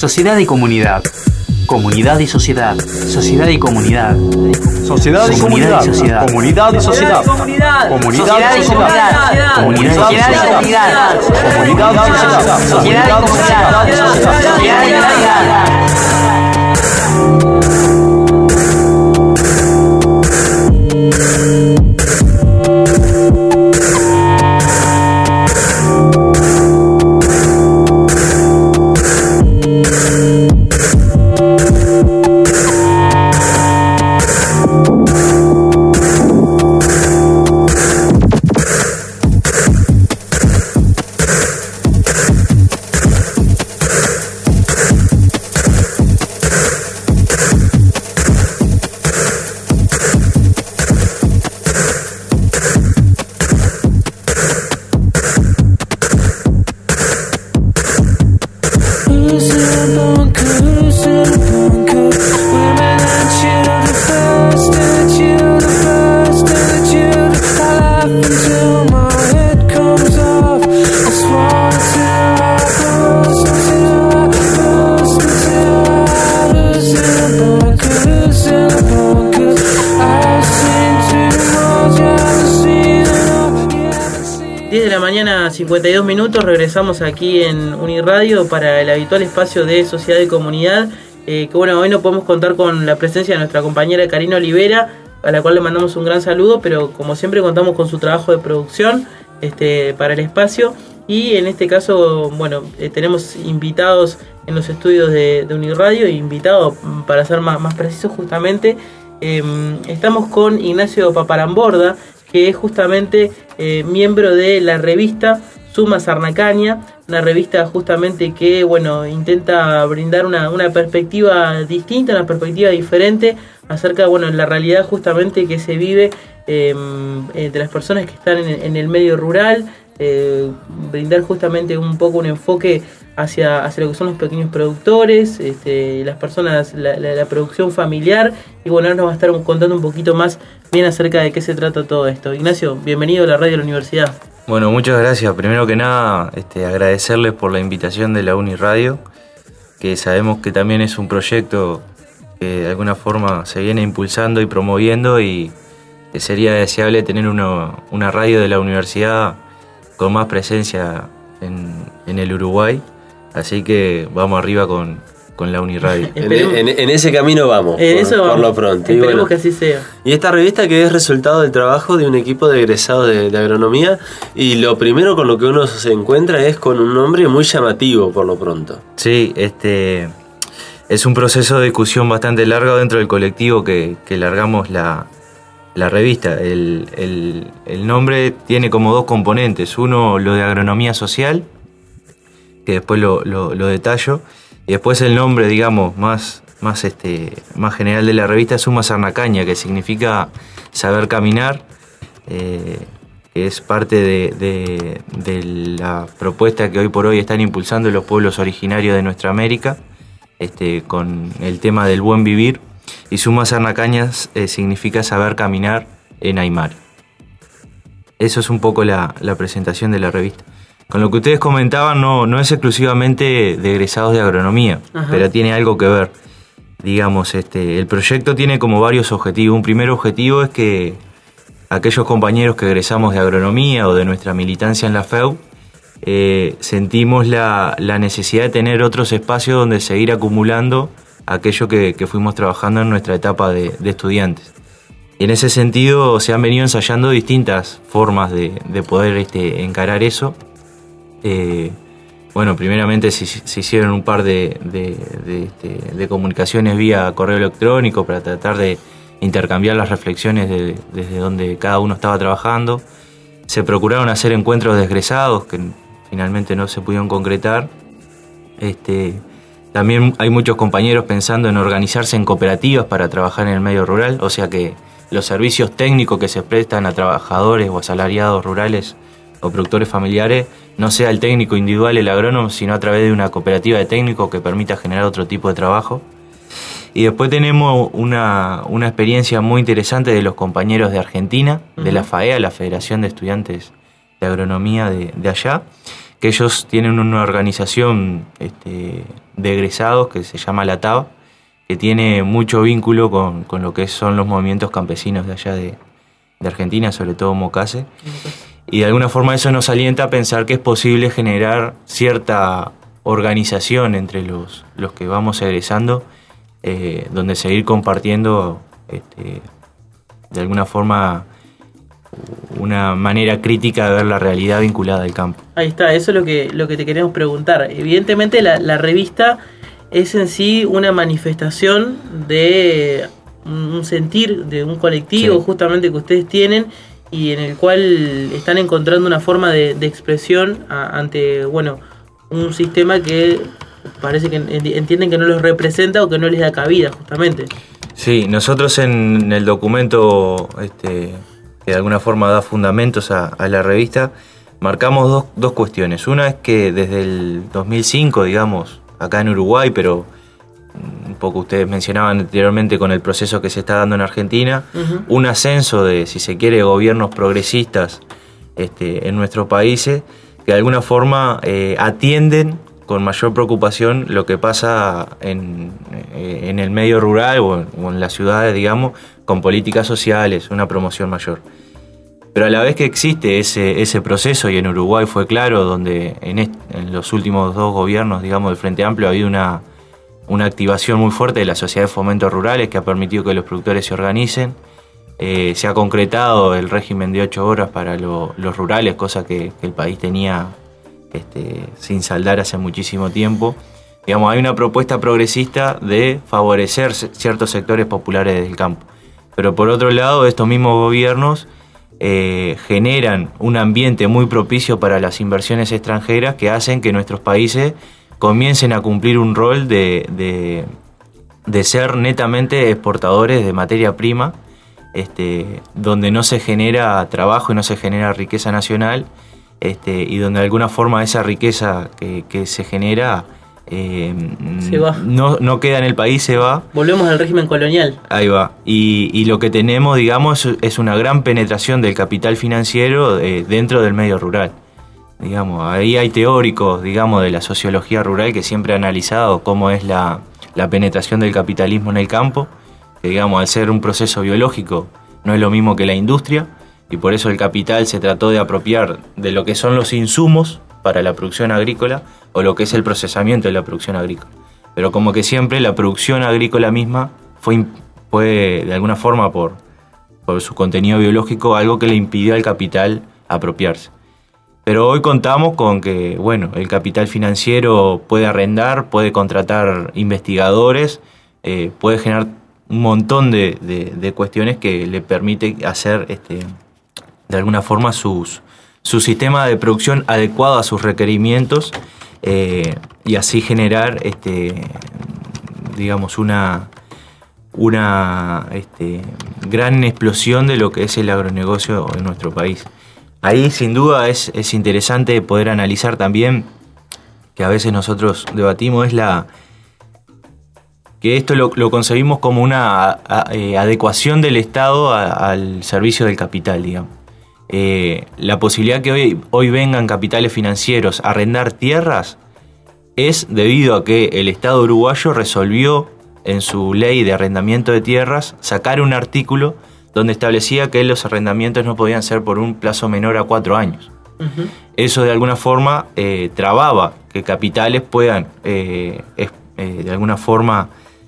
Sociedad y comunidad. Comunidad y sociedad. Sociedad y comunidad. Sociedad y comunidad. Comunidad y sociedad. Comunidad y sociedad. Comunidad y sociedad. Comunidad y sociedad. Sociedad y comunidad. Sociedad y comunidad. De la mañana, 52 minutos, regresamos aquí en Uniradio para el habitual espacio de Sociedad y Comunidad. Que bueno, hoy no podemos contar con la presencia de nuestra compañera Karina Olivera, a la cual le mandamos un gran saludo, pero como siempre contamos con su trabajo de producción para el espacio. Y en este caso, bueno, tenemos invitados en los estudios de Uniradio, invitados para ser más precisos justamente. Estamos con Ignacio Paparamborda, que es justamente miembro de la revista Suma Sarnacaña, una revista justamente que intenta brindar una perspectiva distinta, una perspectiva diferente acerca de la realidad justamente que se vive de las personas que están en el medio rural, brindar justamente un poco un enfoque hacia lo que son los pequeños productores, las personas, la producción familiar. Y ahora nos va a estar contando un poquito más bien acerca de qué se trata todo esto. Ignacio, bienvenido a la radio de la universidad. Bueno, muchas gracias. Primero que nada, agradecerles por la invitación de la Uniradio, que sabemos que también es un proyecto que de alguna forma se viene impulsando y promoviendo, y que sería deseable tener una radio de la universidad con más presencia en el Uruguay. Así que vamos arriba con la Uniradio. En ese camino vamos, por lo pronto. Esperemos que así sea. Y esta revista, que es resultado del trabajo de un equipo de egresados de agronomía, y lo primero con lo que uno se encuentra es con un nombre muy llamativo por lo pronto. Sí, es un proceso de discusión bastante largo dentro del colectivo que largamos la revista. El nombre tiene como dos componentes: uno, lo de agronomía social, que después lo detallo, y después el nombre, digamos, más general de la revista, Suma Sarnacaña, que significa saber caminar, que es parte de la propuesta que hoy por hoy están impulsando los pueblos originarios de nuestra América, con el tema del buen vivir. Y Suma Sarnacaña significa saber caminar en aymara. Eso es un poco la presentación de la revista. Con lo que ustedes comentaban, no es exclusivamente de egresados de agronomía. Ajá. Pero tiene algo que ver. Digamos, el proyecto tiene como varios objetivos. Un primer objetivo es que aquellos compañeros que egresamos de agronomía o de nuestra militancia en la FEU, sentimos la necesidad de tener otros espacios donde seguir acumulando aquello que fuimos trabajando en nuestra etapa de estudiantes. Y en ese sentido se han venido ensayando distintas formas de poder encarar eso. Primeramente se hicieron un par de comunicaciones vía correo electrónico para tratar de intercambiar las reflexiones desde donde cada uno estaba trabajando. Se procuraron hacer encuentros de egresados que finalmente no se pudieron concretar. También hay muchos compañeros pensando en organizarse en cooperativas para trabajar en el medio rural, o sea que los servicios técnicos que se prestan a trabajadores o asalariados rurales o productores familiares no sea el técnico individual, el agrónomo, sino a través de una cooperativa de técnicos que permita generar otro tipo de trabajo. Y después tenemos una experiencia muy interesante de los compañeros de Argentina, de la FAEA, la Federación de Estudiantes de Agronomía de allá, que ellos tienen una organización de egresados que se llama la TAB, que tiene mucho vínculo con lo que son los movimientos campesinos de allá de Argentina, sobre todo Mocase. Y de alguna forma eso nos alienta a pensar que es posible generar cierta organización entre los que vamos egresando, donde seguir compartiendo de alguna forma una manera crítica de ver la realidad vinculada al campo. Ahí está, eso es lo que te queremos preguntar. Evidentemente la revista es en sí una manifestación de un sentir de un colectivo, sí, justamente que ustedes tienen, y en el cual están encontrando una forma de expresión ante, bueno, un sistema que parece que entienden que no los representa o que no les da cabida, justamente. Sí, nosotros en el documento que de alguna forma da fundamentos a la revista, marcamos dos cuestiones. Una es que desde el 2005, digamos, acá en Uruguay, pero un poco ustedes mencionaban anteriormente con el proceso que se está dando en Argentina, un ascenso de, si se quiere, gobiernos progresistas en nuestros países, que de alguna forma atienden con mayor preocupación lo que pasa en el medio rural o en las ciudades, digamos, con políticas sociales, una promoción mayor. Pero a la vez que existe ese proceso, y en Uruguay fue claro, donde en los últimos 2 gobiernos, digamos, del Frente Amplio, ha habido una activación muy fuerte de la Sociedad de Fomentos Rurales que ha permitido que los productores se organicen. Se ha concretado el régimen de 8 horas para los rurales, cosa que el país tenía sin saldar hace muchísimo tiempo. Digamos, hay una propuesta progresista de favorecer ciertos sectores populares del campo. Pero por otro lado, estos mismos gobiernos generan un ambiente muy propicio para las inversiones extranjeras que hacen que nuestros países comiencen a cumplir un rol de ser netamente exportadores de materia prima, donde no se genera trabajo y no se genera riqueza nacional, y donde de alguna forma esa riqueza que se genera se va. No queda en el país, se va. Volvemos al régimen colonial. Ahí va. Y lo que tenemos, digamos, es una gran penetración del capital financiero dentro del medio rural. Digamos, ahí hay teóricos, digamos, de la sociología rural que siempre han analizado cómo es la penetración del capitalismo en el campo, que, digamos, al ser un proceso biológico no es lo mismo que la industria, y por eso el capital se trató de apropiar de lo que son los insumos para la producción agrícola o lo que es el procesamiento de la producción agrícola. Pero como que siempre la producción agrícola misma fue de alguna forma por su contenido biológico algo que le impidió al capital apropiarse. Pero hoy contamos con que, bueno, el capital financiero puede arrendar, puede contratar investigadores, puede generar un montón de cuestiones que le permite hacer de alguna forma su sistema de producción adecuado a sus requerimientos, y así generar digamos una gran explosión de lo que es el agronegocio en nuestro país. Ahí sin duda es interesante poder analizar también, que a veces nosotros debatimos, que esto lo concebimos como una adecuación del Estado al servicio del capital, digamos. La posibilidad que hoy vengan capitales financieros a arrendar tierras es debido a que el Estado uruguayo resolvió en su ley de arrendamiento de tierras sacar un artículo donde establecía que los arrendamientos no podían ser por un plazo menor a 4 años. Uh-huh. Eso de alguna forma trababa que capitales puedan de alguna forma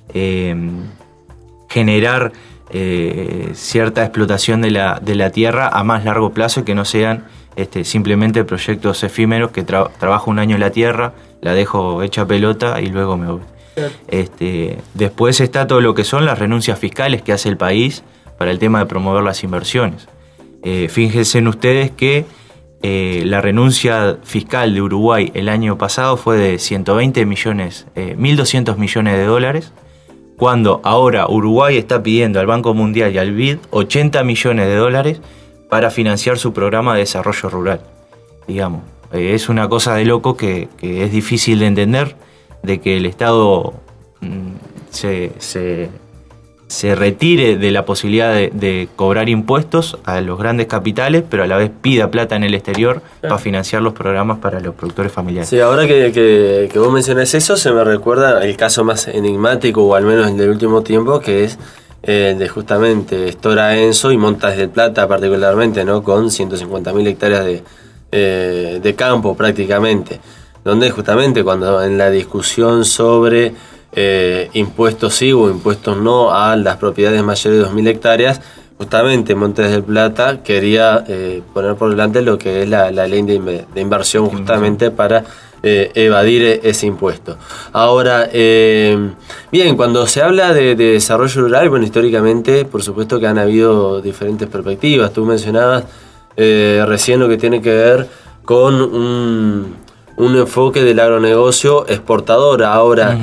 generar cierta explotación de la tierra a más largo plazo, y que no sean simplemente proyectos efímeros que trabajo un año en la tierra, la dejo hecha pelota y luego me voy. Después está todo lo que son las renuncias fiscales que hace el país para el tema de promover las inversiones. Fíjense en ustedes que la renuncia fiscal de Uruguay el año pasado fue de 1.200 millones de dólares, cuando ahora Uruguay está pidiendo al Banco Mundial y al BID 80 millones de dólares para financiar su programa de desarrollo rural. Digamos, es una cosa de loco que es difícil de entender, de que el Estado se se retire de la posibilidad de cobrar impuestos a los grandes capitales, pero a la vez pida plata en el exterior para financiar los programas para los productores familiares. Sí, ahora que vos mencionás eso, se me recuerda el caso más enigmático, o al menos el del último tiempo, que es el de justamente Stora Enso y Montes del Plata particularmente, ¿no? Con 150.000 hectáreas de campo prácticamente, donde justamente cuando en la discusión sobre impuestos sí o impuestos no a las propiedades mayores de 2.000 hectáreas, justamente Montes del Plata quería poner por delante lo que es la ley de inversión justamente para evadir ese impuesto. Ahora, bien, cuando se habla de desarrollo rural, bueno, históricamente por supuesto que han habido diferentes perspectivas. Tú mencionabas recién lo que tiene que ver con un enfoque del agronegocio exportador. Ahora,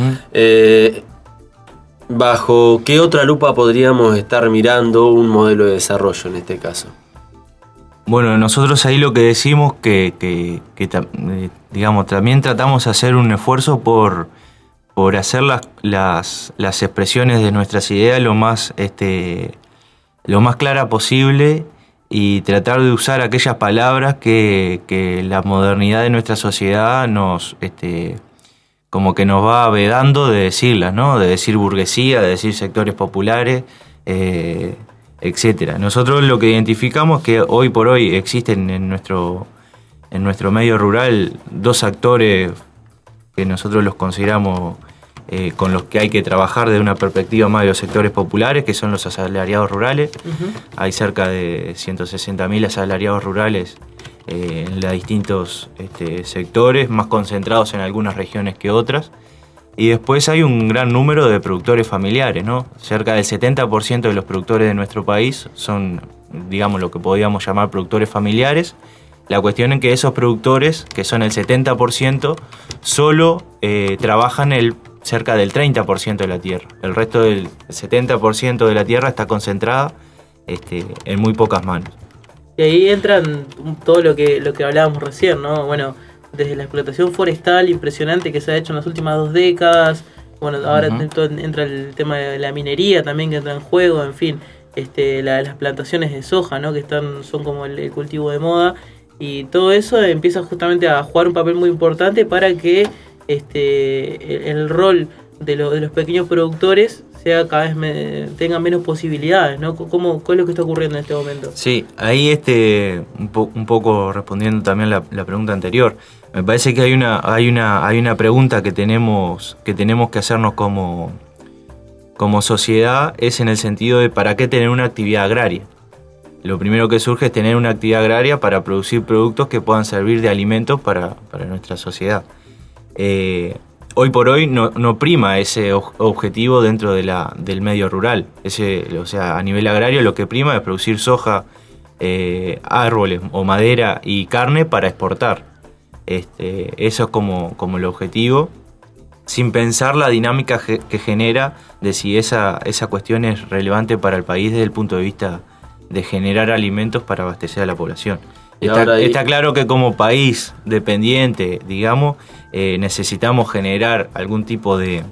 ¿bajo qué otra lupa podríamos estar mirando un modelo de desarrollo en este caso? Bueno, nosotros ahí lo que decimos que digamos, también tratamos de hacer un esfuerzo por hacer las expresiones de nuestras ideas lo más clara posible, y tratar de usar aquellas palabras que la modernidad de nuestra sociedad como que nos va vedando de decirlas, ¿no? De decir burguesía, de decir sectores populares, etcétera. Nosotros lo que identificamos es que hoy por hoy existen en nuestro medio rural dos actores que nosotros los consideramos con los que hay que trabajar desde una perspectiva más de los sectores populares, que son los asalariados rurales. Hay cerca de 160.000 asalariados rurales en los distintos sectores, más concentrados en algunas regiones que otras. Y después hay un gran número de productores familiares, ¿no? Cerca del 70% de los productores de nuestro país son, digamos, lo que podríamos llamar productores familiares. La cuestión es que esos productores, que son el 70%, solo trabajan cerca del 30% de la tierra. El resto del 70% de la tierra está concentrada en muy pocas manos. Y ahí entran todo lo que hablábamos recién, ¿no? Bueno, desde la explotación forestal impresionante que se ha hecho en las últimas 2 décadas. Bueno, ahora entra el tema de la minería también que entra en juego, en fin, las plantaciones de soja, ¿no? Que son como el cultivo de moda, y todo eso empieza justamente a jugar un papel muy importante para que el rol de los pequeños productores sea cada vez tenga menos posibilidades, ¿no? ¿Qué es lo que está ocurriendo en este momento? Sí, ahí un poco respondiendo también la pregunta anterior, me parece que hay una pregunta que tenemos que hacernos como sociedad, es en el sentido de ¿para qué tener una actividad agraria? Lo primero que surge es tener una actividad agraria para producir productos que puedan servir de alimentos para nuestra sociedad. Hoy por hoy no prima ese objetivo dentro del medio rural. O sea, a nivel agrario lo que prima es producir soja, árboles o madera y carne para exportar. Eso es como el objetivo, sin pensar la dinámica que genera de si esa cuestión es relevante para el país desde el punto de vista de generar alimentos para abastecer a la población. Está claro que como país dependiente, digamos, necesitamos generar algún tipo de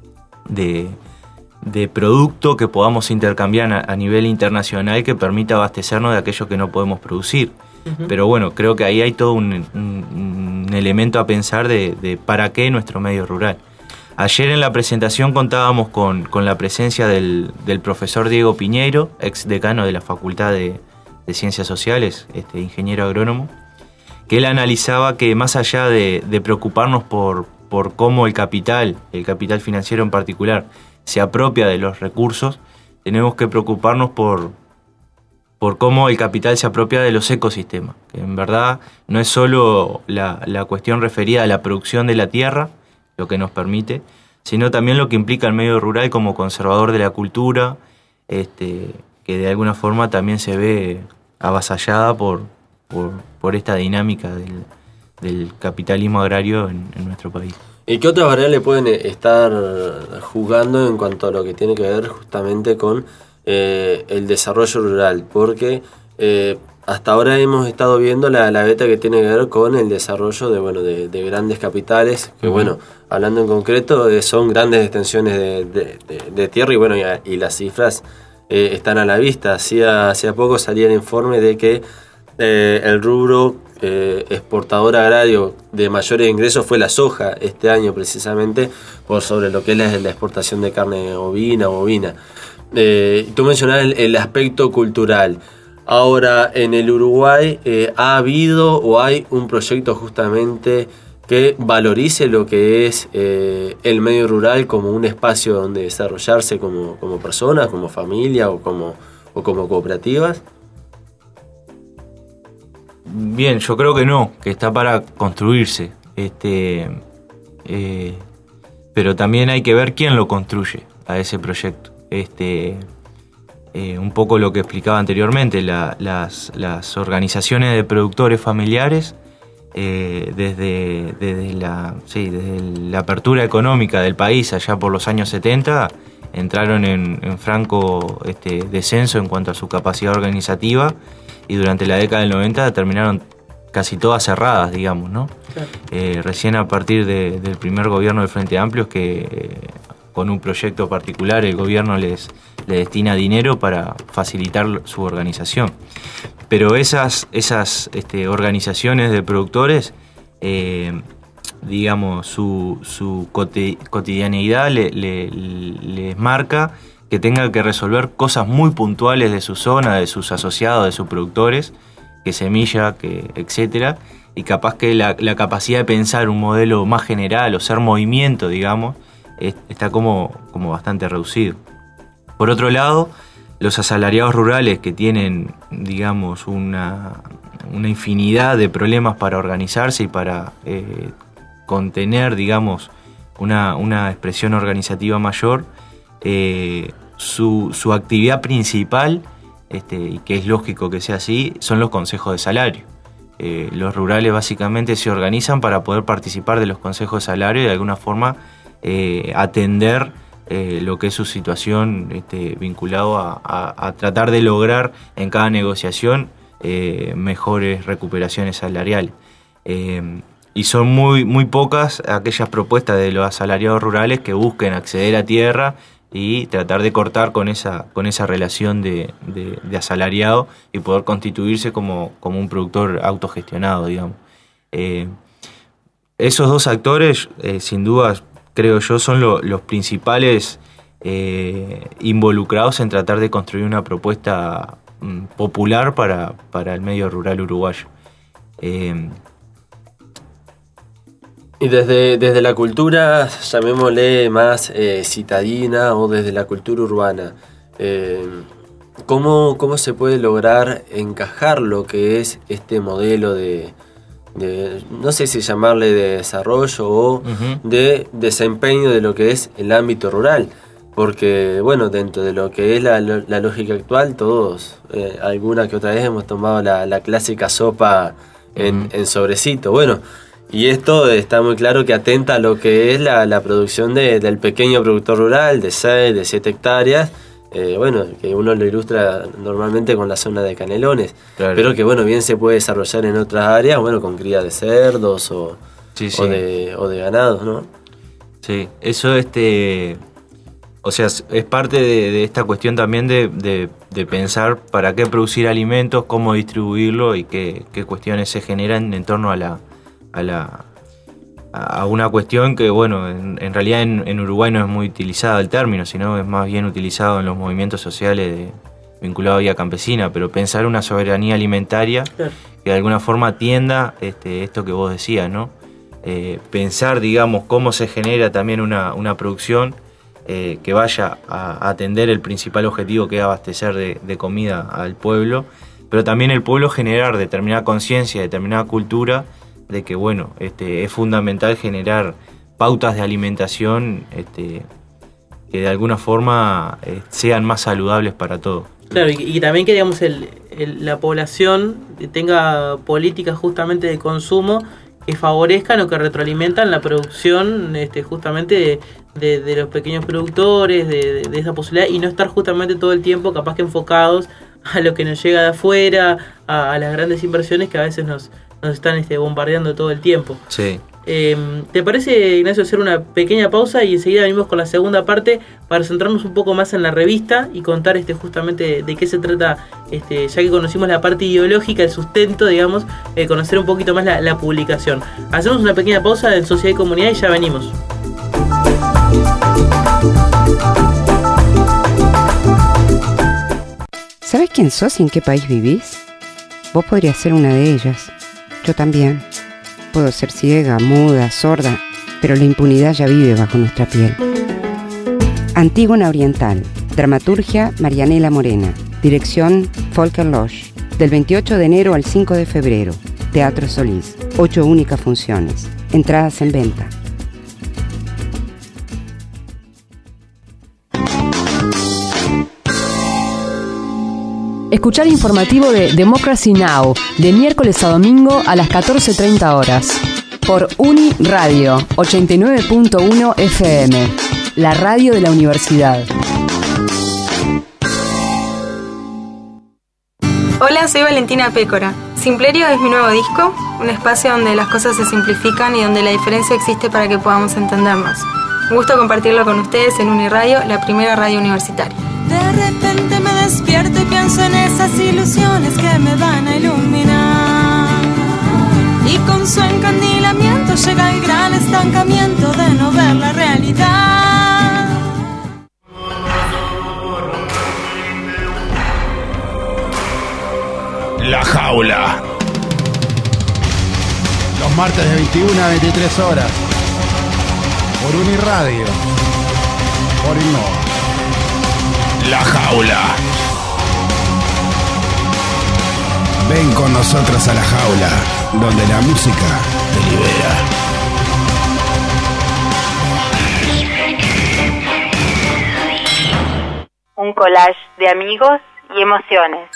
producto que podamos intercambiar a nivel internacional que permita abastecernos de aquello que no podemos producir. Pero bueno, creo que ahí hay todo un elemento a pensar de para qué nuestro medio rural. Ayer en la presentación contábamos con la presencia del profesor Diego Piñeiro, ex decano de la Facultad de Ciencias Sociales, ingeniero agrónomo, que él analizaba que más allá de preocuparnos por cómo el capital financiero en particular, se apropia de los recursos, tenemos que preocuparnos por cómo el capital se apropia de los ecosistemas, que en verdad no es solo la cuestión referida a la producción de la tierra, lo que nos permite, sino también lo que implica el medio rural como conservador de la cultura, que de alguna forma también se ve avasallada por esta dinámica del capitalismo agrario en nuestro país. ¿Y qué otras variables pueden estar jugando en cuanto a lo que tiene que ver justamente con el desarrollo rural? Porque hasta ahora hemos estado viendo la beta que tiene que ver con el desarrollo de grandes capitales, que bueno, hablando en concreto, son grandes extensiones de tierra y bueno, y las cifras están a la vista. Hacía poco salía el informe de que el rubro exportador agrario de mayores ingresos fue la soja este año, precisamente por sobre lo que es la exportación de carne ovina. Tú mencionabas el aspecto cultural. Ahora, en el Uruguay ha habido o hay un proyecto justamente que valorice lo que es el medio rural como un espacio donde desarrollarse como personas, como familia o como cooperativas. Bien, yo creo que no, que está para construirse. Pero también hay que ver quién lo construye a ese proyecto. Un poco lo que explicaba anteriormente, las organizaciones de productores familiares, desde la apertura económica del país allá por los años 70, entraron en franco descenso en cuanto a su capacidad organizativa, y durante la década del 90 terminaron casi todas cerradas, digamos, ¿no? Claro. Recién a partir del primer gobierno del Frente Amplio es que con un proyecto particular el gobierno le destina dinero para facilitar su organización. Pero esas organizaciones de productores, digamos, su cotidianeidad les marca que tengan que resolver cosas muy puntuales de su zona, de sus asociados, de sus productores, que semilla, que etcétera, y capaz que la capacidad de pensar un modelo más general o ser movimiento, digamos, está como bastante reducido. Por otro lado, los asalariados rurales, que tienen, digamos, una infinidad de problemas para organizarse y para contener, digamos, una expresión organizativa mayor, su actividad principal, y que es lógico que sea así, son los consejos de salario. Los rurales básicamente se organizan para poder participar de los consejos de salario y de alguna forma atender lo que es su situación, vinculado a tratar de lograr en cada negociación mejores recuperaciones salariales. Y son muy pocas aquellas propuestas de los asalariados rurales que busquen acceder a tierra y tratar de cortar con esa relación de asalariado y poder constituirse como un productor autogestionado, digamos. Esos dos actores, sin duda, creo yo, son los principales involucrados en tratar de construir una propuesta popular para el medio rural uruguayo. Y desde la cultura, llamémosle más citadina, o desde la cultura urbana, ¿cómo se puede lograr encajar lo que es este modelo de no sé si llamarle de desarrollo o de desempeño de lo que es el ámbito rural? Porque, bueno, dentro de lo que es la lógica actual, todos, alguna que otra vez hemos tomado la clásica sopa en sobrecito. Bueno, y esto está muy claro que atenta a lo que es la producción del pequeño productor rural de 6, de 7 hectáreas, bueno, que uno lo ilustra normalmente con la zona de Canelones, claro, pero que, bueno, bien se puede desarrollar en otras áreas, bueno, con cría de cerdos o de ganados, ¿no? Sí, eso o sea, es parte de esta cuestión también de pensar para qué producir alimentos, cómo distribuirlo y qué cuestiones se generan en torno a una cuestión que, bueno, en realidad en Uruguay no es muy utilizado el término, sino es más bien utilizado en los movimientos sociales vinculados a vida campesina, pero pensar una soberanía alimentaria, claro, que de alguna forma atienda esto que vos decías, ¿no? Pensar, digamos, cómo se genera también una producción que vaya a atender el principal objetivo, que es abastecer de comida al pueblo, pero también el pueblo generar determinada conciencia, determinada cultura de que, bueno, es fundamental generar pautas de alimentación que de alguna forma sean más saludables para todos. Claro, y también que, digamos, la población tenga políticas justamente de consumo que favorezcan o que retroalimentan la producción justamente de los pequeños productores, de esa posibilidad, y no estar justamente todo el tiempo capaz que enfocados a lo que nos llega de afuera, a las grandes inversiones que a veces nos están bombardeando todo el tiempo. Sí. ¿Te parece, Ignacio, hacer una pequeña pausa y enseguida venimos con la segunda parte para centrarnos un poco más en la revista y contar justamente de qué se trata, ya que conocimos la parte ideológica, el sustento, digamos, conocer un poquito más la publicación? Hacemos una pequeña pausa en Sociedad y Comunidad y ya venimos. ¿Sabes quién sos y en qué país vivís? Vos podrías ser una de ellas. Yo también. Puedo ser ciega, muda, sorda, pero la impunidad ya vive bajo nuestra piel. Antígona Oriental. Dramaturgia Marianela Morena. Dirección Volker Losch. Del 28 de enero al 5 de febrero. Teatro Solís. 8 únicas funciones. Entradas en venta. Escuchar informativo de Democracy Now! De miércoles a domingo a las 14:30 horas. Por Uni Radio 89.1 FM. La radio de la universidad. Hola, soy Valentina Pécora. Simplerio es mi nuevo disco, un espacio donde las cosas se simplifican y donde la diferencia existe para que podamos entendernos. Un gusto compartirlo con ustedes en Uni Radio, la primera radio universitaria. De repente me despierto y pienso en esas ilusiones que me van a iluminar. Y con su encandilamiento llega el gran estancamiento de no ver la realidad. La Jaula. Los martes de 21 a 23 horas. Por Uniradio. Por Innova. La Jaula. Ven con nosotros a La Jaula, donde la música te libera. Un collage de amigos y emociones.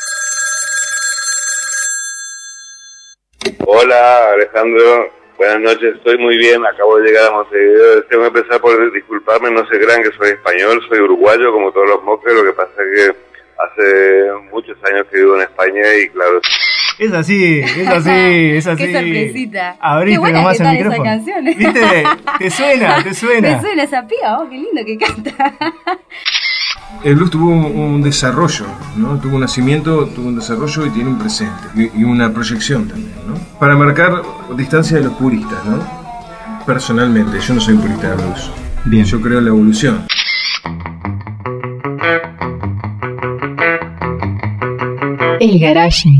Hola, Alejandro. Buenas noches, estoy muy bien, acabo de llegar a Montevideo. Tengo que empezar por disculparme, no se crean que soy español, soy uruguayo como todos los mocres, lo que pasa es que hace muchos años que vivo en España y claro... Es así. Qué sorpresita. Abriste nomás el micrófono. Esa canción. ¿Viste? Te suena. Me suena esa piba, qué lindo que canta. El blues tuvo un desarrollo, ¿no? Tuvo un nacimiento, tuvo un desarrollo y tiene un presente y una proyección también, ¿no? Para marcar distancia de los puristas, ¿no? Personalmente, yo no soy purista de blues. Bien. Yo creo en la evolución. El Garage.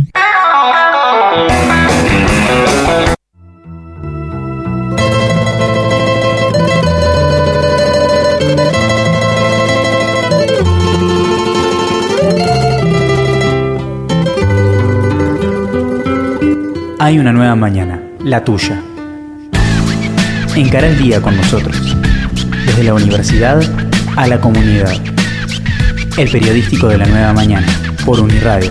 Hay una nueva mañana, la tuya. Encara el día con nosotros, desde la universidad a la comunidad. El periodístico de la nueva mañana, por Uniradio.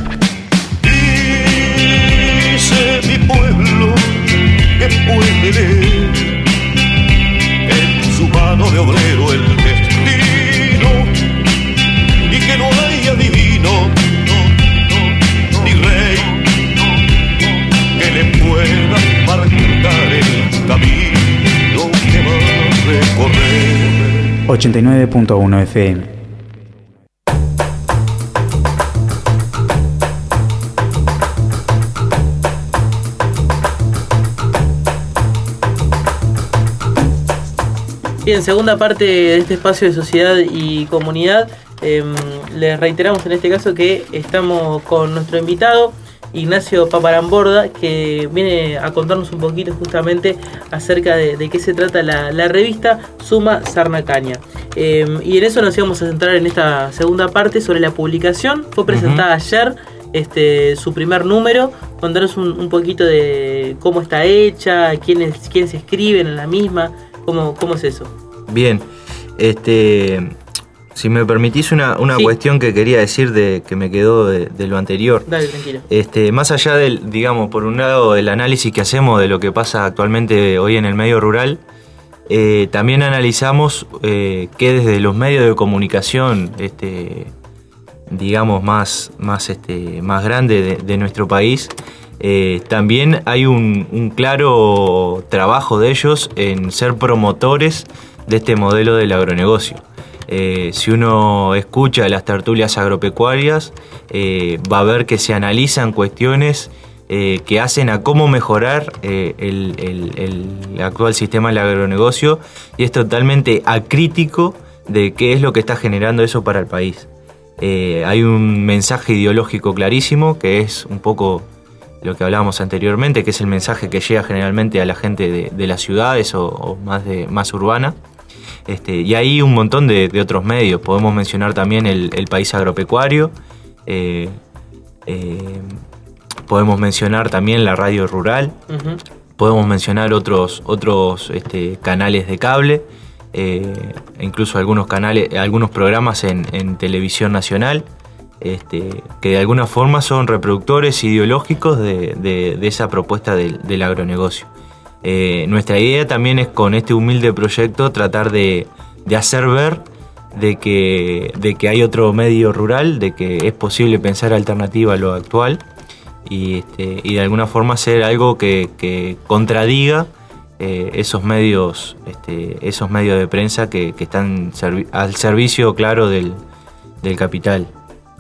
Dice mi pueblo que puede leer en su mano de obrero el destino y que no hay adivino ni rey que le pueda marcar el camino que va a recorrer. 89.1 FM. Bien, segunda parte de este espacio de sociedad y comunidad. Les reiteramos en este caso que estamos con nuestro invitado, Ignacio Paparamborda, que viene a contarnos un poquito justamente acerca de qué se trata la revista Suma Sarnacaña. Y en eso nos íbamos a centrar en esta segunda parte sobre la publicación. Fue presentada ayer su primer número. Contanos un poquito de cómo está hecha, quiénes escriben en la misma. ¿Cómo es eso? Bien, si me permitís una Sí. cuestión que quería decir que me quedó de lo anterior. Dale, tranquilo. Más allá del, digamos, por un lado, el análisis que hacemos de lo que pasa actualmente hoy en el medio rural, también analizamos que desde los medios de comunicación digamos, más grande de nuestro país, también hay un claro trabajo de ellos en ser promotores de este modelo del agronegocio. Si uno escucha las tertulias agropecuarias, va a ver que se analizan cuestiones que hacen a cómo mejorar el actual sistema del agronegocio, y es totalmente acrítico de qué es lo que está generando eso para el país. Hay un mensaje ideológico clarísimo, que es un poco lo que hablábamos anteriormente, que es el mensaje que llega generalmente a la gente de las ciudades o más urbana. Y hay un montón de otros medios. Podemos mencionar también el País Agropecuario, podemos mencionar también la radio rural, podemos mencionar otros canales de cable, incluso algunos programas en televisión nacional, que de alguna forma son reproductores ideológicos de esa propuesta del agronegocio. Nuestra idea también es, con este humilde proyecto, tratar de hacer ver de que hay otro medio rural, de que es posible pensar alternativa a lo actual, y de alguna forma hacer algo que contradiga esos medios de prensa que están al servicio, claro, del capital.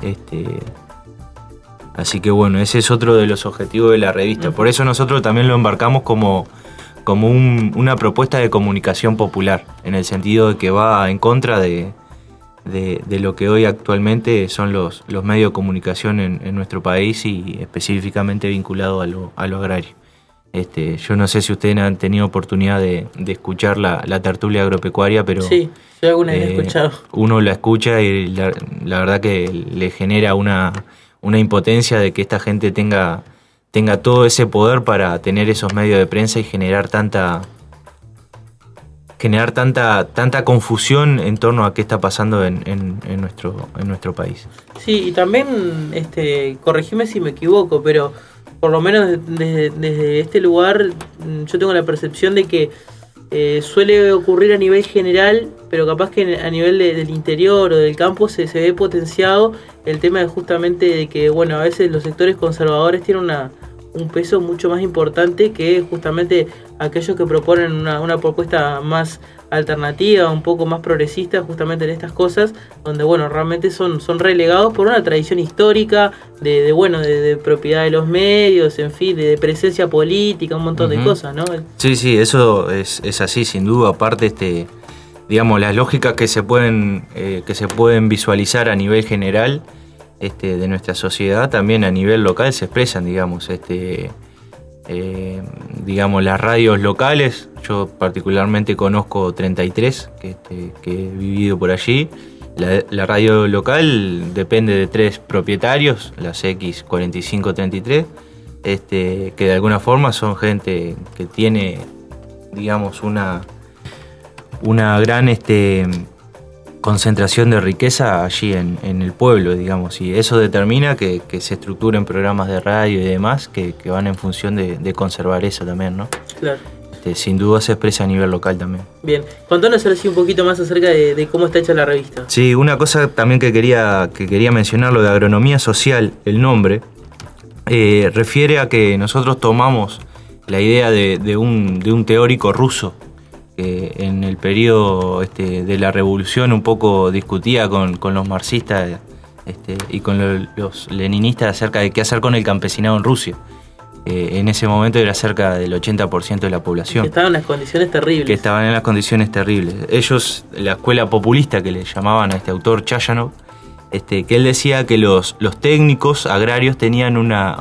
Así que bueno, ese es otro de los objetivos de la revista. Por eso nosotros también lo embarcamos como una propuesta de comunicación popular, en el sentido de que va en contra de lo que hoy actualmente son los medios de comunicación en nuestro país, y específicamente vinculado a lo agrario. Yo no sé si ustedes han tenido oportunidad de escuchar la tertulia agropecuaria, pero sí, yo alguna vez he escuchado. Uno la escucha y la verdad que le genera una impotencia de que esta gente tenga todo ese poder para tener esos medios de prensa y generar tanta confusión en torno a qué está pasando en nuestro país. Sí, y también, corregime si me equivoco, pero por lo menos desde este lugar yo tengo la percepción de que suele ocurrir a nivel general, pero capaz que a nivel del interior o del campo se ve potenciado el tema de justamente de que, bueno, a veces los sectores conservadores tienen un peso mucho más importante que justamente aquellos que proponen una propuesta más alternativa, un poco más progresista justamente en estas cosas, donde bueno, realmente son relegados por una tradición histórica de propiedad de los medios, en fin, de presencia política, un montón de cosas, ¿no? Sí, eso es así, sin duda. Aparte, digamos, las lógicas que se pueden visualizar a nivel general de nuestra sociedad, también a nivel local se expresan, digamos, digamos, las radios locales. Yo particularmente conozco 33, que he vivido por allí. La radio local depende de 3 propietarios, las X4533, que de alguna forma son gente que tiene, digamos, una gran concentración de riqueza allí en el pueblo, digamos, y eso determina que se estructuren programas de radio y demás que van en función de conservar eso también, ¿no? Claro. Sin duda se expresa a nivel local también. Bien, contanos ahora sí un poquito más acerca de cómo está hecha la revista. Sí, una cosa también que quería mencionar, lo de agronomía social, el nombre, refiere a que nosotros tomamos la idea de un teórico ruso que en el periodo de la revolución un poco discutía con los marxistas y con los leninistas acerca de qué hacer con el campesinado en Rusia. En ese momento era cerca del 80% de la población. Que estaban en las condiciones terribles. Ellos, la escuela populista que le llamaban a este autor Chayanov, que él decía que los técnicos agrarios tenían una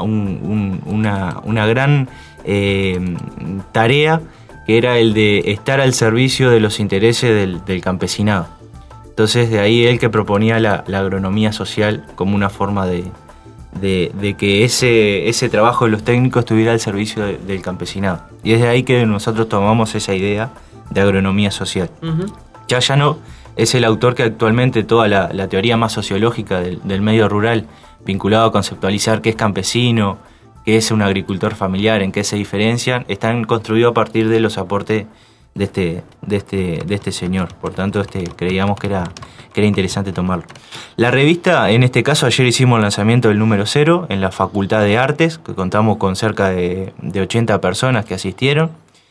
gran tarea, que era el de estar al servicio de los intereses del campesinado. Entonces de ahí él que proponía la agronomía social como una forma de que ese trabajo de los técnicos estuviera al servicio del campesinado. Y es de ahí que nosotros tomamos esa idea de agronomía social. Chayanov es el autor que actualmente toda la teoría más sociológica del medio rural, vinculado a conceptualizar qué es campesino, qué es un agricultor familiar, en qué se diferencian, están construidos a partir de los aportes de este señor. Por tanto, creíamos que era interesante tomarlo. La revista, en este caso, ayer hicimos el lanzamiento del número 0 en la Facultad de Artes, que contamos con cerca de 80 personas que asistieron.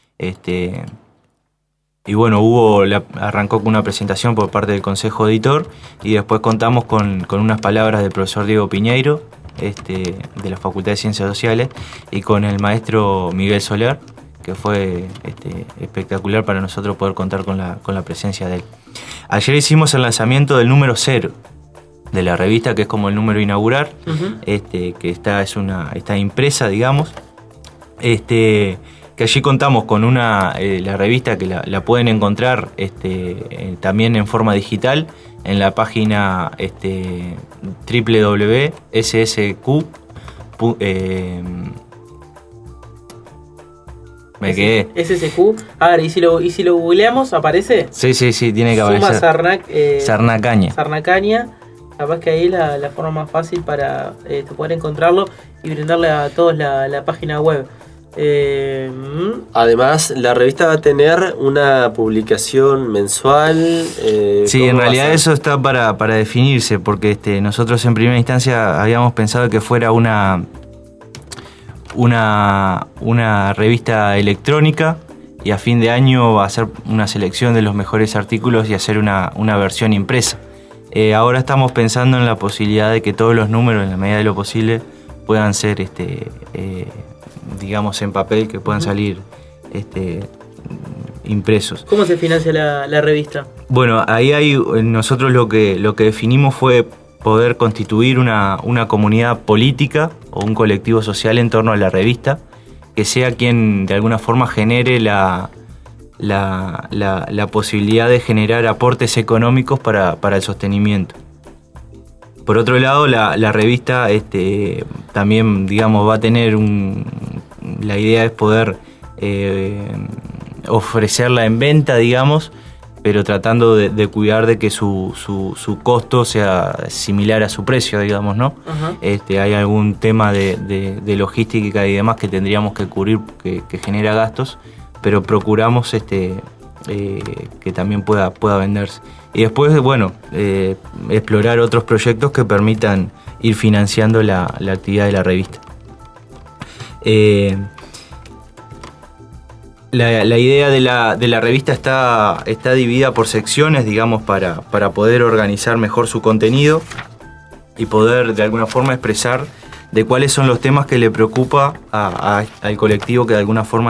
Y bueno, arrancó con una presentación por parte del Consejo Editor y después contamos con unas palabras del profesor Diego Piñeiro, de la Facultad de Ciencias Sociales, y con el maestro Miguel Soler, que fue espectacular para nosotros poder contar con la presencia de él. Ayer hicimos el lanzamiento del número 0 de la revista, que es como el número inaugural, que está impresa, digamos, que allí contamos con la revista que la pueden encontrar también en forma digital en la página www.ssq. Me quedé. SSQ. A ver, ¿y si lo googleamos aparece? Sí, tiene que aparecer. Suma Sarnacaña. Sarnacaña. Capaz que ahí es la forma más fácil para poder encontrarlo y brindarle a todos la página web. Además, la revista va a tener una publicación mensual. Sí, en realidad eso está para definirse, porque nosotros en primera instancia habíamos pensado que fuera una revista electrónica, y a fin de año va a hacer una selección de los mejores artículos y hacer una versión impresa. Ahora estamos pensando en la posibilidad de que todos los números, en la medida de lo posible, puedan ser digamos en papel, que puedan salir impresos. ¿Cómo se financia la revista? Bueno, ahí nosotros lo que definimos fue poder constituir una comunidad política o un colectivo social en torno a la revista, que sea quien de alguna forma genere la posibilidad de generar aportes económicos para el sostenimiento. Por otro lado, la revista también, digamos, va a tener la idea es poder ofrecerla en venta, digamos, pero tratando de cuidar de que su costo sea similar a su precio, digamos, ¿no? Uh-huh. Hay algún tema de logística y demás que tendríamos que cubrir, que genera gastos, pero procuramos que también pueda venderse. Y después, bueno, explorar otros proyectos que permitan ir financiando la actividad de la revista. La idea de la revista está dividida por secciones, digamos, para poder organizar mejor su contenido y poder de alguna forma expresar de cuáles son los temas que le preocupa al colectivo que de alguna forma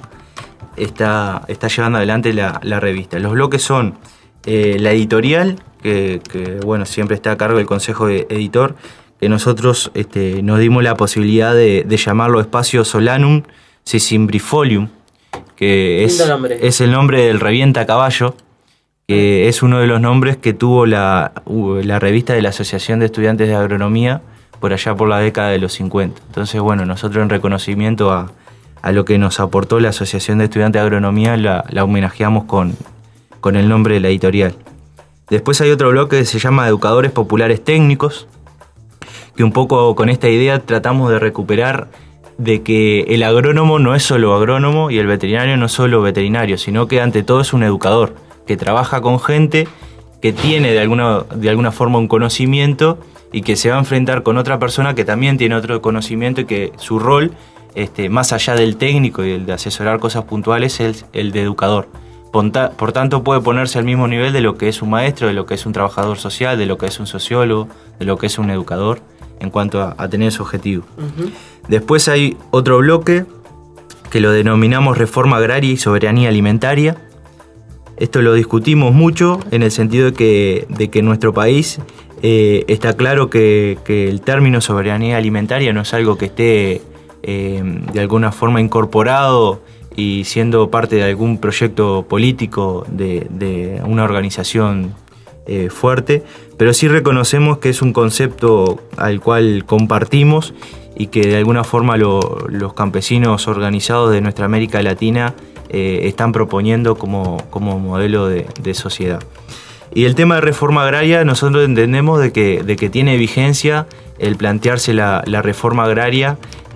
está llevando adelante la revista. Los bloques son la editorial, que bueno, siempre está a cargo del Consejo Editor, que nosotros nos dimos la posibilidad de llamarlo Espacio Solanum Sicimbrifolium, que es el nombre del Revienta Caballo, que es uno de los nombres que tuvo la revista de la Asociación de Estudiantes de Agronomía por allá por la década de los 50. Entonces, bueno, nosotros en reconocimiento a lo que nos aportó la Asociación de Estudiantes de Agronomía la homenajeamos con el nombre de la editorial. Después hay otro bloque que se llama Educadores Populares Técnicos, que un poco con esta idea tratamos de recuperar de que el agrónomo no es solo agrónomo y el veterinario no es solo veterinario, sino que ante todo es un educador que trabaja con gente que tiene de alguna forma un conocimiento y que se va a enfrentar con otra persona que también tiene otro conocimiento, y que su rol, más allá del técnico y el de asesorar cosas puntuales, es el de educador. Por tanto, puede ponerse al mismo nivel de lo que es un maestro, de lo que es un trabajador social, de lo que es un sociólogo, de lo que es un educador, en cuanto a tener ese objetivo. Uh-huh. Después hay otro bloque que lo denominamos Reforma Agraria y Soberanía Alimentaria. Esto lo discutimos mucho en el sentido de que en nuestro país está claro que el término soberanía alimentaria no es algo que esté de alguna forma incorporado y siendo parte de algún proyecto político de una organización fuerte, pero sí reconocemos que es un concepto al cual compartimos y que de alguna forma los campesinos organizados de nuestra América Latina están proponiendo como modelo de sociedad. Y el tema de reforma agraria, nosotros entendemos de que tiene vigencia el plantearse la reforma agraria,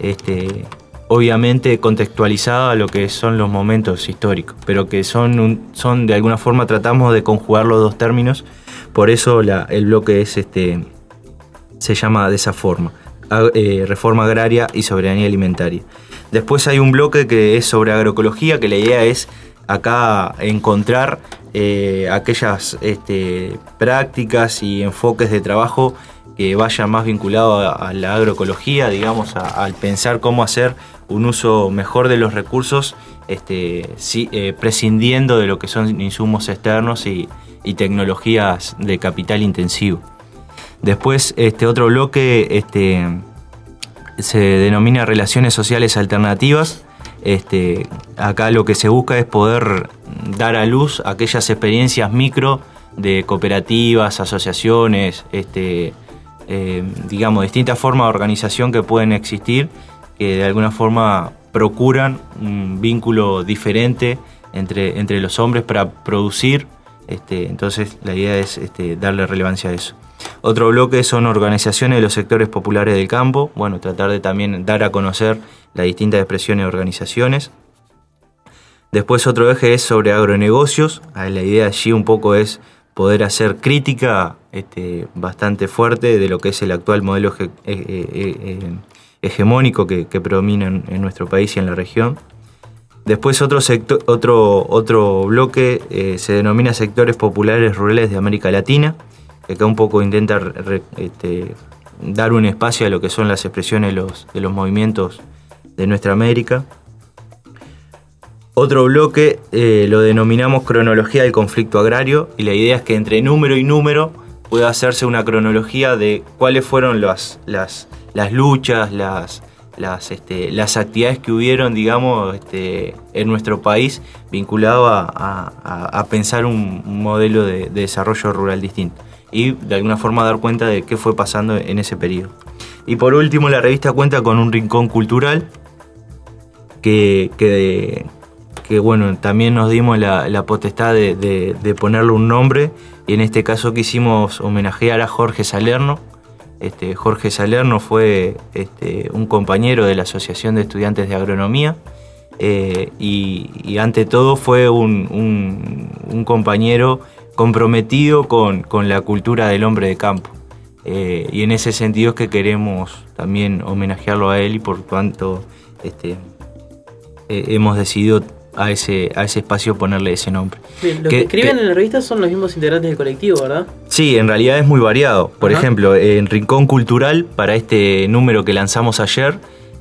obviamente contextualizada a lo que son los momentos históricos, pero que son de alguna forma tratamos de conjugar los dos términos por eso el bloque se llama de esa forma, reforma agraria y soberanía alimentaria. Después hay un bloque que es sobre agroecología, que la idea es acá encontrar aquellas prácticas y enfoques de trabajo que vayan más vinculados a la agroecología, digamos, al pensar cómo hacer un uso mejor de los recursos, prescindiendo de lo que son insumos externos y tecnologías de capital intensivo. Después, otro bloque se denomina relaciones sociales alternativas. Acá lo que se busca es poder dar a luz aquellas experiencias micro de cooperativas, asociaciones, digamos, distintas formas de organización que pueden existir, que de alguna forma procuran un vínculo diferente entre los hombres para producir. Entonces la idea es darle relevancia a eso. Otro bloque son organizaciones de los sectores populares del campo, bueno, tratar de también dar a conocer las distintas expresiones de organizaciones. Después otro eje es sobre agronegocios. La idea allí un poco es poder hacer crítica bastante fuerte de lo que es el actual modelo hegemónico que predomina en nuestro país y en la región. Después otro bloque se denomina sectores populares rurales de América Latina, que acá un poco intenta dar un espacio a lo que son las expresiones de los movimientos de nuestra América. Otro bloque lo denominamos cronología del conflicto agrario, y la idea es que entre número y número pueda hacerse una cronología de cuáles fueron las luchas, las actividades que hubieron, digamos, en nuestro país vinculado a pensar un modelo de desarrollo rural distinto y de alguna forma dar cuenta de qué fue pasando en ese periodo. Y por último, la revista cuenta con un rincón cultural que bueno, también nos dimos la potestad de ponerle un nombre, y en este caso quisimos homenajear a Jorge Salerno. Jorge Salerno fue un compañero de la Asociación de Estudiantes de Agronomía, y ante todo fue un compañero comprometido con la cultura del hombre de campo, y en ese sentido es que queremos también homenajearlo a él, y por tanto hemos decidido a ese espacio ponerle ese nombre. Bien, los que escriben en la revista son los mismos integrantes del colectivo, ¿verdad? Sí, en realidad es muy variado. Por ejemplo, en Rincón Cultural, para este número que lanzamos ayer,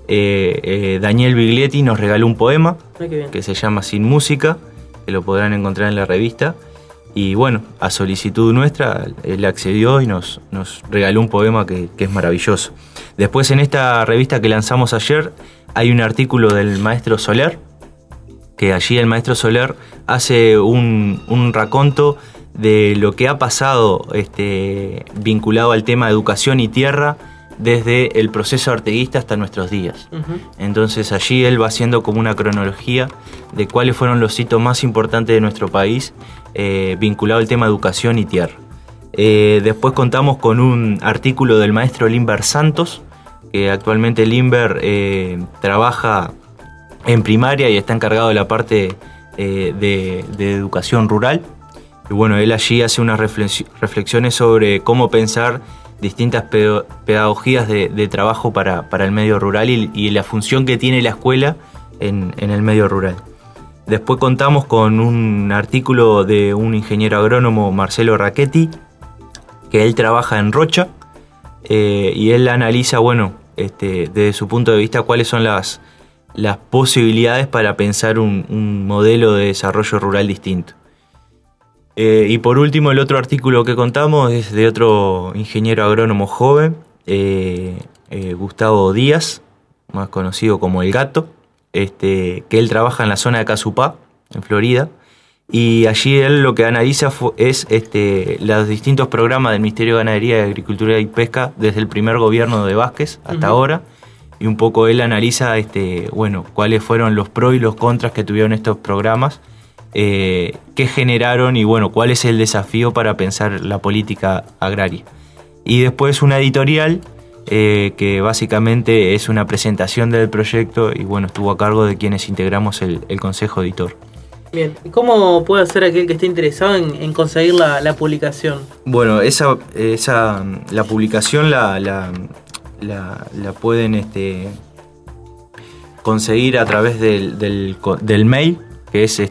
Daniel Biglietti nos regaló un poema que se llama Sin Música, que lo podrán encontrar en la revista. Y bueno, a solicitud nuestra, él accedió y nos regaló un poema que es maravilloso. Después, en esta revista que lanzamos ayer, hay un artículo del maestro Soler, que allí el maestro Soler hace un raconto de lo que ha pasado vinculado al tema de educación y tierra desde el proceso arteguista hasta nuestros días. Entonces allí él va haciendo como una cronología de cuáles fueron los hitos más importantes de nuestro país vinculado al tema de educación y tierra. Después contamos con un artículo del maestro Limber Santos, que actualmente Limber trabaja en primaria y está encargado de la parte de educación rural. Y bueno, él allí hace unas reflexiones sobre cómo pensar distintas pedagogías de trabajo para el medio rural y la función que tiene la escuela en el medio rural. Después contamos con un artículo de un ingeniero agrónomo, Marcelo Rachetti, que él trabaja en Rocha, y él analiza, bueno, desde su punto de vista, cuáles son las posibilidades para pensar un modelo de desarrollo rural distinto. Y por último, el otro artículo que contamos es de otro ingeniero agrónomo joven, Gustavo Díaz, más conocido como El Gato, que él trabaja en la zona de Casupá, en Florida, y allí él lo que analiza es los distintos programas del Ministerio de Ganadería, Agricultura y Pesca desde el primer gobierno de Vázquez hasta ahora. Y un poco él analiza bueno, cuáles fueron los pros y los contras que tuvieron estos programas, qué generaron y bueno, cuál es el desafío para pensar la política agraria. Y después una editorial que básicamente es una presentación del proyecto y bueno, estuvo a cargo de quienes integramos el consejo editor. Bien, ¿y cómo puede hacer aquel que esté interesado en conseguir la publicación? Bueno, la publicación la pueden conseguir a través del mail, que es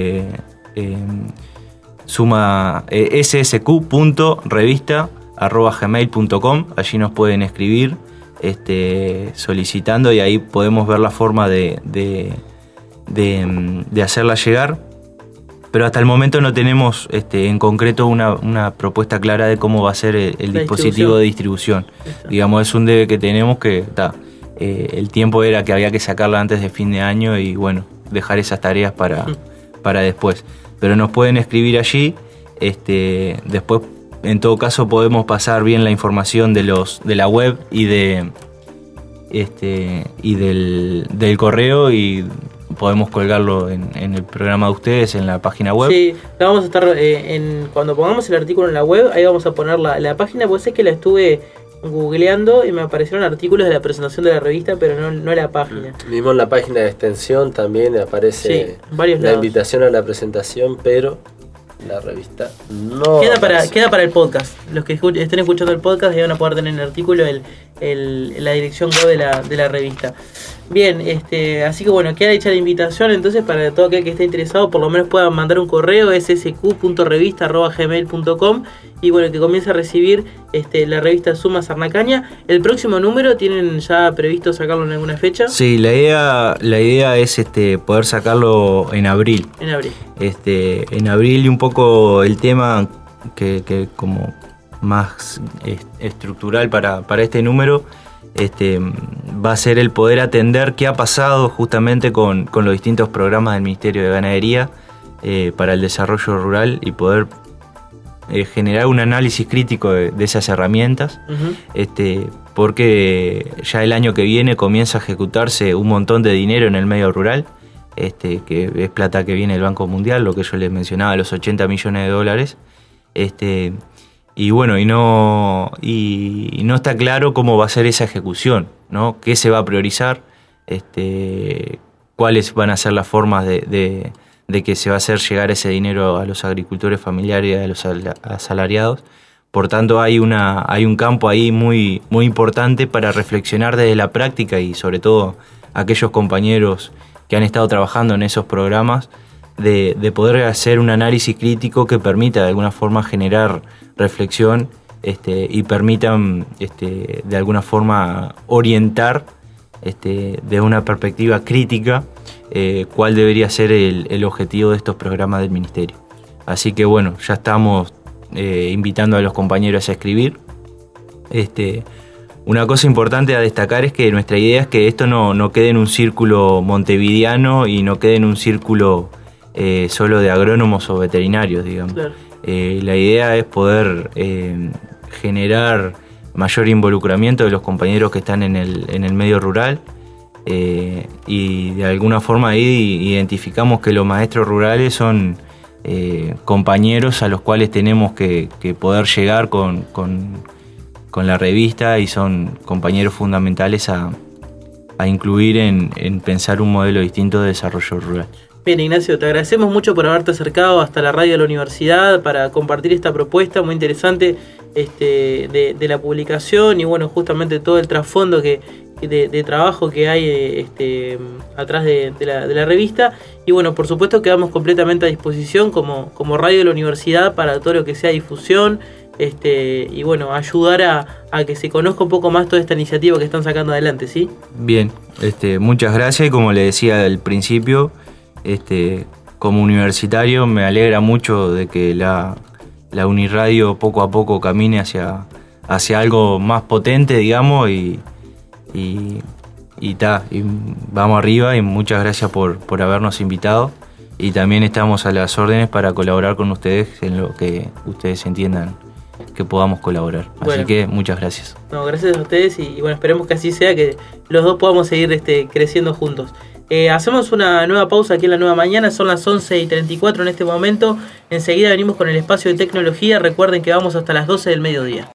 ssq.revista@gmail.com. Allí nos pueden escribir solicitando, y ahí podemos ver la forma de hacerla llegar. Pero hasta el momento no tenemos en concreto una propuesta clara de cómo va a ser el dispositivo de distribución. Digamos, es un debe que tenemos que el tiempo era que había que sacarla antes de fin de año y bueno, dejar esas tareas para después. Pero nos pueden escribir allí. Después, en todo caso, podemos pasar bien la información de la web y del correo, y podemos colgarlo en el programa de ustedes, en la página web. Sí, la vamos a estar cuando pongamos el artículo en la web, ahí vamos a poner la página, pues es que la estuve googleando y me aparecieron artículos de la presentación de la revista, pero no la página. Mismo en la página de extensión también aparece la invitación a la presentación, pero la revista no queda para el podcast. Los que estén escuchando el podcast ya van a poder tener en el artículo la dirección web de la revista. Bien, así que bueno, queda hecha la invitación entonces para todo aquel que esté interesado, por lo menos puedan mandar un correo, ssq.revista@gmail.com, y bueno, que comience a recibir la revista Suma Sarnacaña. El próximo número, ¿tienen ya previsto sacarlo en alguna fecha? Sí, la idea es poder sacarlo en abril. En abril. En abril, y un poco el tema que como más estructural para este número va a ser el poder atender qué ha pasado justamente con los distintos programas del Ministerio de Ganadería para el desarrollo rural, y poder generar un análisis crítico de esas herramientas. Porque ya el año que viene comienza a ejecutarse un montón de dinero en el medio rural, que es plata que viene del Banco Mundial, lo que yo les mencionaba, los $80 millones. Y bueno, y no está claro cómo va a ser esa ejecución, ¿no? ¿Qué se va a priorizar? ¿Cuáles van a ser las formas de que se va a hacer llegar ese dinero a los agricultores familiares y a los asalariados? Por tanto, hay un campo ahí muy, muy importante para reflexionar desde la práctica, y sobre todo aquellos compañeros que han estado trabajando en esos programas, de poder hacer un análisis crítico que permita de alguna forma generar reflexión y permitan de alguna forma orientar de una perspectiva crítica cuál debería ser el objetivo de estos programas del Ministerio. Así que bueno, ya estamos invitando a los compañeros a escribir. Una cosa importante a destacar es que nuestra idea es que esto no quede en un círculo montevideano y no quede en un círculo solo de agrónomos o veterinarios, digamos. Claro. La idea es poder generar mayor involucramiento de los compañeros que están en el medio rural, y de alguna forma ahí identificamos que los maestros rurales son compañeros a los cuales tenemos que poder llegar con la revista, y son compañeros fundamentales a incluir en pensar un modelo distinto de desarrollo rural. Bien, Ignacio, te agradecemos mucho por haberte acercado hasta la radio de la universidad para compartir esta propuesta muy interesante de la publicación, y bueno, justamente todo el trasfondo de trabajo que hay atrás de la revista. Y bueno, por supuesto quedamos completamente a disposición como radio de la universidad para todo lo que sea difusión, y bueno, ayudar a que se conozca un poco más toda esta iniciativa que están sacando adelante, ¿sí? Bien, muchas gracias, y como le decía al principio, como universitario me alegra mucho de que la Uniradio poco a poco camine hacia algo más potente, digamos, y vamos arriba, y muchas gracias por habernos invitado, y también estamos a las órdenes para colaborar con ustedes en lo que ustedes entiendan que podamos colaborar. Bueno, así que muchas gracias. No, gracias a ustedes, y bueno, esperemos que así sea, que los dos podamos seguir creciendo juntos. Hacemos una nueva pausa aquí en La Nueva Mañana, son las 11:34 en este momento. Enseguida venimos con el espacio de tecnología. Recuerden que vamos hasta las 12 del mediodía.